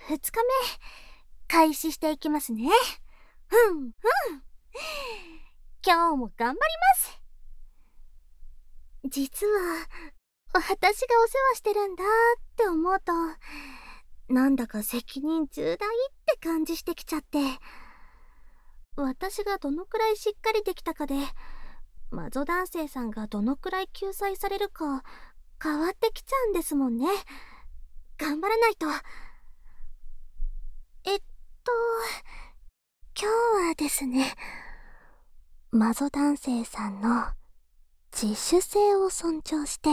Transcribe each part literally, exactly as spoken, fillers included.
ふつかめ開始していきますね。ふんふん。今日も頑張ります。実は私がお世話してるんだって思うと、なんだか責任重大って感じしてきちゃって、私がどのくらいしっかりできたかで魔女男性さんがどのくらい救済されるか変わってきちゃうんですもんね。頑張らないと。えっと今日はですね、魔女男性さんの自主性を尊重して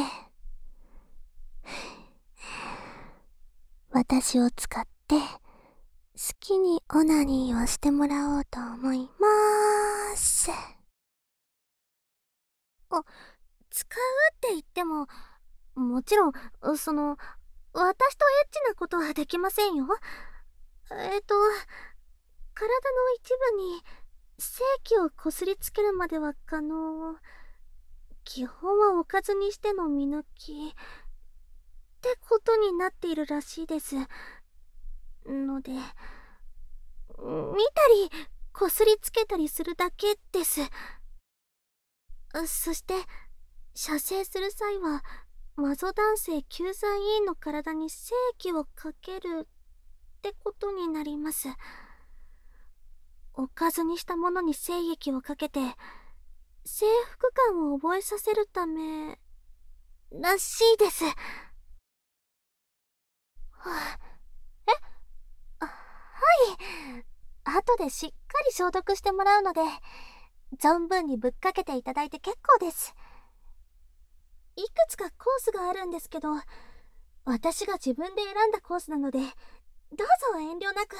私を使って好きにオナニーをしてもらおうと思いまーす。あ、使うって言っても、もちろんその私とエッチなことはできませんよ。えっと体の一部に精気をこすりつけるまでは可能。基本はおかずにしての見抜きってことになっているらしいですので、見たりこすりつけたりするだけです。そして射精する際は魔女男性救済委員の体に精気をかけるってことになります。おかずにしたものに精液をかけて征服感を覚えさせるためらしいです。はあ、えあ、はい。後でしっかり消毒してもらうので存分にぶっかけていただいて結構です。いくつかコースがあるんですけど、私が自分で選んだコースなのでどうぞ遠慮なく。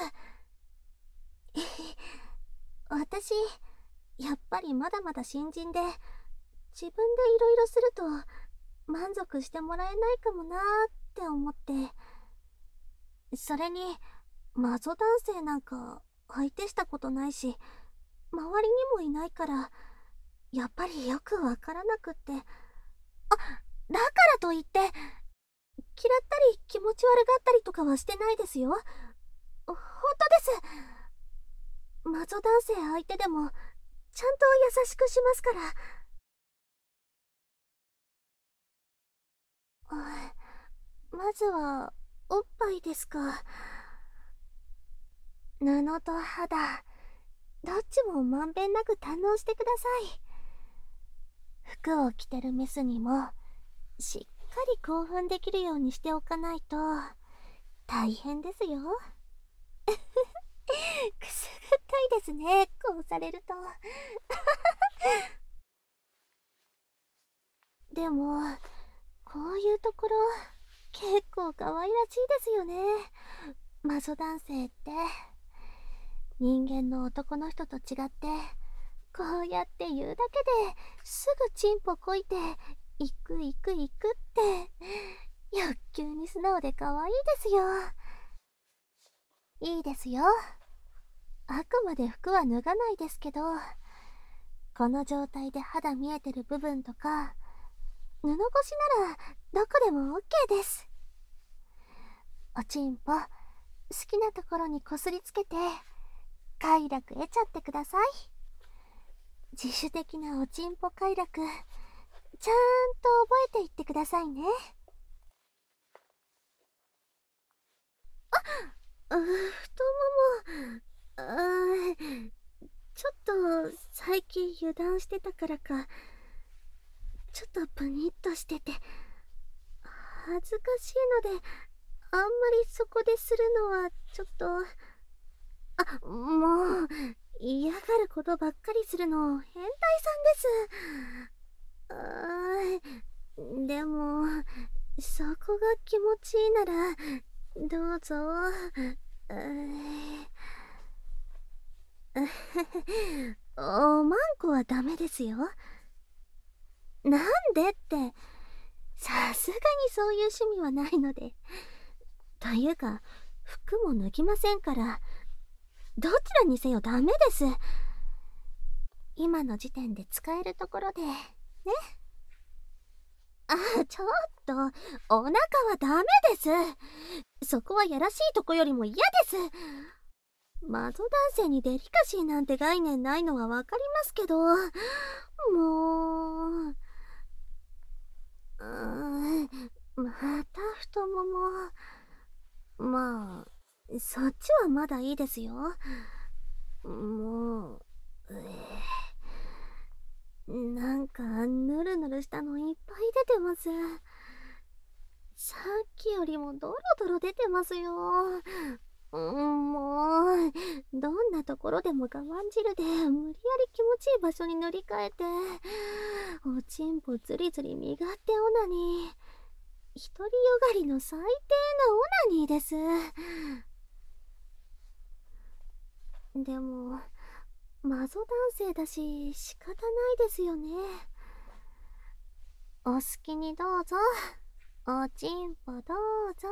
私やっぱりまだまだ新人で自分でいろいろすると満足してもらえないかもなーって思って、それに魔女男性なんか相手したことないし周りにもいないからやっぱりよくわからなくって。あ、だからといって嫌ったり気持ち悪がったりとかはしてないですよ。本当です。魔女男性相手でもちゃんと優しくしますから。あ、まずはおっぱいですか。布と肌どっちもまんべんなく堪能してください。服を着てるメスにもしっかり興奮できるようにしておかないと大変ですよ。くすぐったいですね、こうされると。でもこういうところ結構可愛らしいですよね、魔女男性って。人間の男の人と違ってこうやって言うだけですぐチンポこいて行く行く行くって欲求に素直で可愛いですよ。いいですよ。あくまで服は脱がないですけど、この状態で肌見えてる部分とか布越しならどこでも オーケー です。おちんぽ好きなところにこすりつけて快楽得ちゃってください。自主的なおちんぽ快楽ちゃんと覚えていってくださいね。あ、太もも、あ、ちょっと最近油断してたからかちょっとプニッとしてて恥ずかしいのであんまりそこでするのはちょっと。あ、もう嫌がることばっかりするの変態さんです。あー、でもそこが気持ちいいならどうぞ。うーおまんこはダメですよ。なんでって、さすがにそういう趣味はないので。というか服も脱ぎませんから、どちらにせよダメです。今の時点で使えるところでね。 あ、ちょっと、お腹はダメです。そこはやらしいとこよりも嫌です。マゾ男性にデリカシーなんて概念ないのはわかりますけど、もう、うーん、また太もも。まあ、そっちはまだいいですよ。もう、うえなんかぬるぬるしたのいっぱい出てます。さっきよりもドロドロ出てますよ。うん、もう、どんなところでも我慢汁で無理やり気持ちいい場所に塗り替えて、おちんぽずりずり身勝手オナニー。独りよがりの最低なオナニーです。でも、マゾ男性だし仕方ないですよね。お好きにどうぞ。おちんぽどうぞ。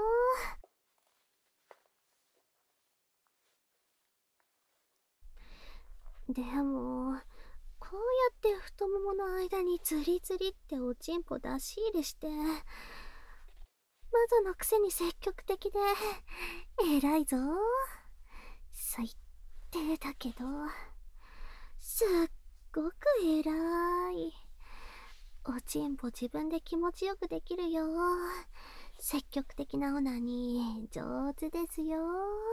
でも、こうやって太ももの間にズリズリっておちんぽ出し入れして、マゾのくせに積極的で、偉いぞ。最低だけど、すっごく偉い。おちんぽ自分で気持ちよくできるよ。積極的なオナニー、上手ですよ。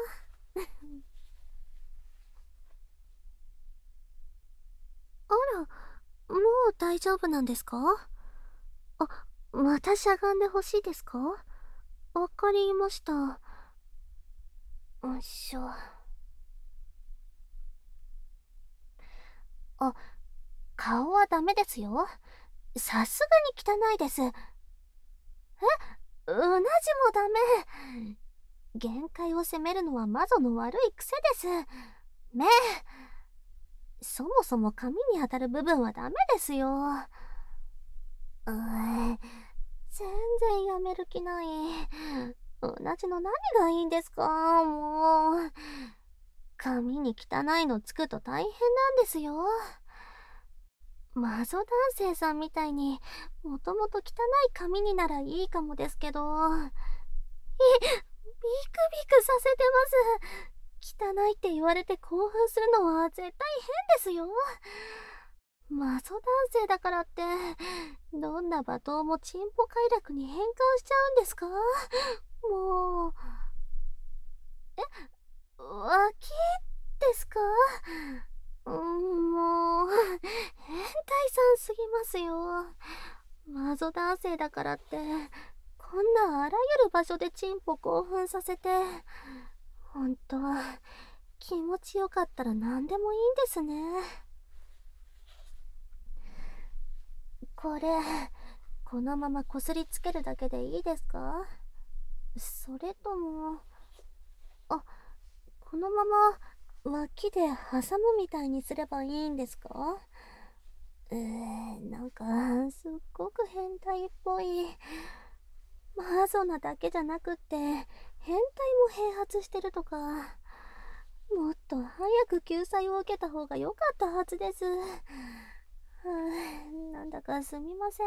あら、もう大丈夫なんですか？あ、またしゃがんでほしいですか？わかりました。よいしょ。あ、顔はダメですよ。さすがに汚いです。え、うなじもダメ。限界を責めるのはマゾの悪い癖です。目、そもそも髪に当たる部分はダメですよ。うーん、全然やめる気ない。同じの何がいいんですか、もう。髪に汚いのつくと大変なんですよ。マゾ男性さんみたいにもともと汚い髪にならいいかもですけど、い、ビクビクさせてます。汚いって言われて興奮するのは絶対変ですよ。マゾ男性だからってどんな罵倒もチンポ快楽に変換しちゃうんですか？もう、え、脇ですか？うん、もう変態さんすぎますよ。マゾ男性だからってこんなあらゆる場所でチンポ興奮させて、ほんと気持ちよかったら何でもいいんですね。これ、このままこすりつけるだけでいいですか？それとも、あ、このまま脇で挟むみたいにすればいいんですか？えー、なんかすっごく変態っぽい。マゾなだけじゃなくって変態も併発してるとか、もっと早く救済を受けた方が良かったはずです。はあ、なんだかすみませ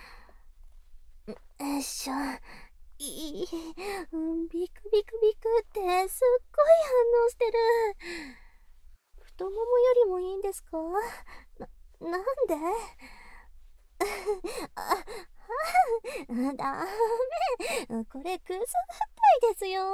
ん。よいしょ。いい、うん、ビクビクビクってすっごい反応してる。太ももよりもいいんですか？な、なんで？あ、ダメ。これくすぐったいですよ。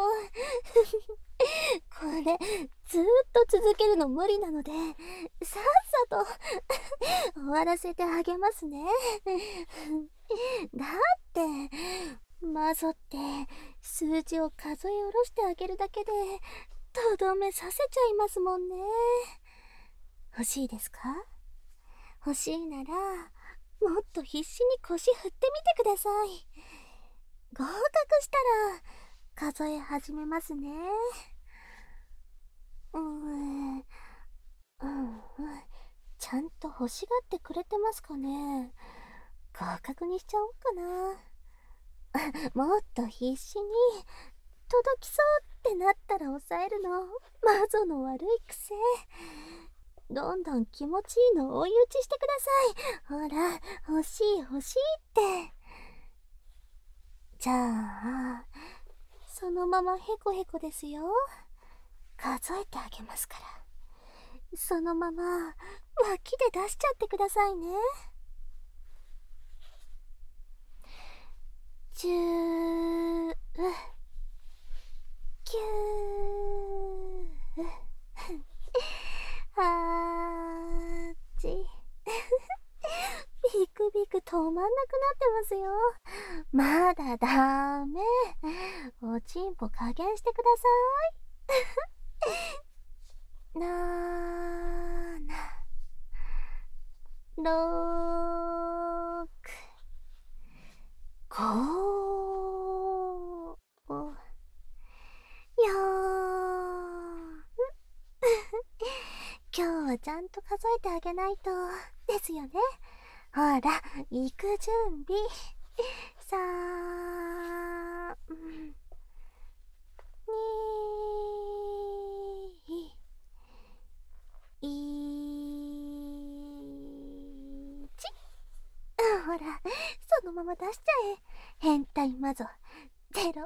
これずーっと続けるの無理なので、さっさと終わらせてあげますね。だってマゾって数字を数え下ろしてあげるだけでとどめさせちゃいますもんね。欲しいですか？欲しいならもっと必死に腰振ってみてください。合格したら数え始めますね。うーん、うん、ちゃんと欲しがってくれてますかね。合格にしちゃおうかな。もっと必死に届きそうってなったら抑えるのマゾの悪い癖。どんどん気持ちいいの追い打ちしてください。ほら、欲しい欲しいって。 じゃあ、そのままへこへこですよ。数えてあげますから。そのまま脇で出しちゃってくださいね。じゅう、きゅう、はち、ビクビク止まんなくなってますよ。まだダメ。おちんぽ加減してください。なーな、ろーく、ごー、よーん。今日はちゃんと数えてあげないとですよね。ほら、行く準備。さん、に、いち。ほら、そのまま出しちゃえ。変態魔女。ゼロ、ゼロゼロゼロ。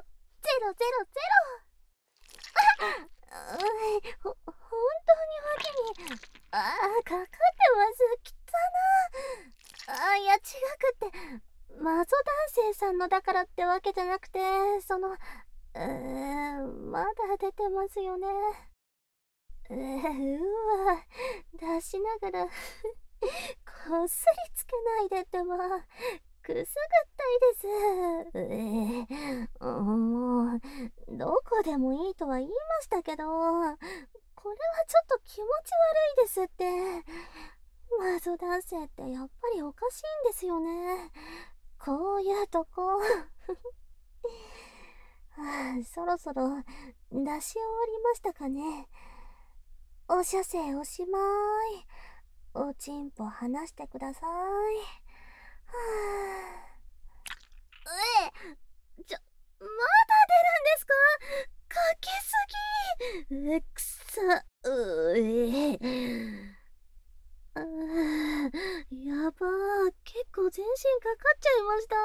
あ、ほ、本当に脇に、ああ、かかってます。きったな。あ、いや、違くって、マゾ男性さんのだからってわけじゃなくて、その、うーん、まだ出てますよね。うー、うわ、出しながら、こすりつけないでってば、くすぐったいです。えー、もう、どこでもいいとは言いましたけど、これはちょっと気持ち悪いですって。マゾ男性ってやっぱりおかしいんですよね。こういうとこ。はあ、そろそろ出し終わりましたかね。お射精おしまーい。おちんぽ離してください。はあ、え、ちょ、まだ出るんですか？かけすぎ。うっくさ、うえ。あー、やばー、結構全身かかっちゃいました。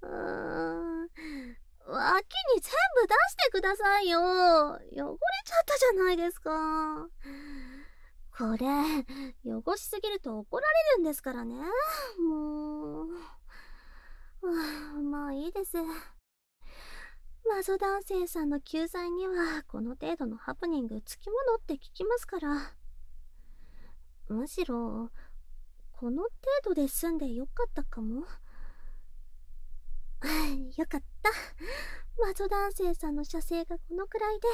うーん、脇に全部出してくださいよ。汚れちゃったじゃないですか。これ、汚しすぎると怒られるんですからね。もう。はあ、まあいいです。魔女男性さんの救済には、この程度のハプニングつきものって聞きますから。むしろ、この程度で済んでよかったかも。よかった。魔女男性さんの射精がこのくらいで。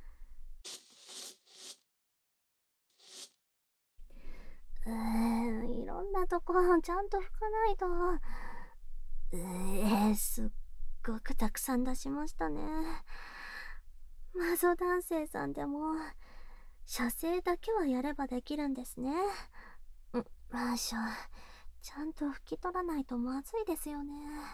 うーん、いろんなとこちゃんと拭かないと。うえー、すっごくたくさん出しましたね。魔女男性さんでも射精だけはやればできるんですね。ん、まあしょ、ちゃんと拭き取らないとまずいですよね。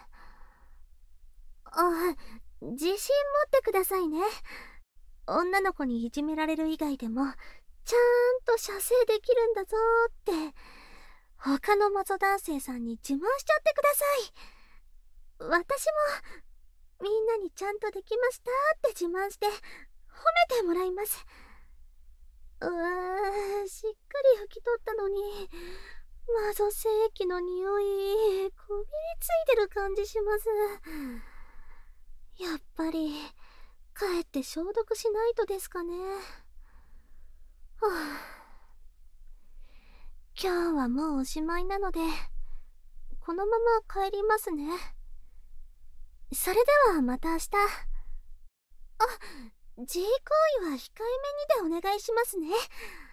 あ、自信持ってくださいね。女の子にいじめられる以外でもちゃんと射精できるんだぞーって他のマゾ男性さんに自慢しちゃってください。私もみんなにちゃんとできましたって自慢して褒めてもらいます。うわー、しっかり拭き取ったのにマゾ精液の匂いこびりついてる感じします。やっぱり帰って消毒しないとですかね。はあ、今日はもうおしまいなのでこのまま帰りますね。それではまた明日。あ、自慰行為は控えめにでお願いしますね。